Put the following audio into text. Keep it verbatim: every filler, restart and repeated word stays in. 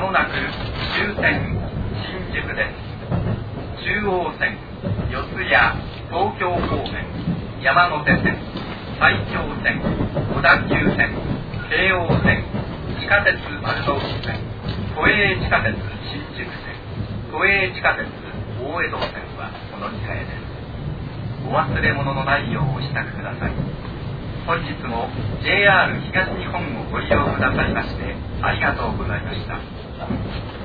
もなく終点新宿です。中央線、四谷、東京方面、山手線、埼京線、小田急線、京王線、地下鉄丸の内線、都営地下鉄新宿線、都営地下鉄大江戸線はお乗り換えです。お忘れ物のないようお支度ください。本日も ジェイアール 東日本をご利用くださいましてありがとうございました。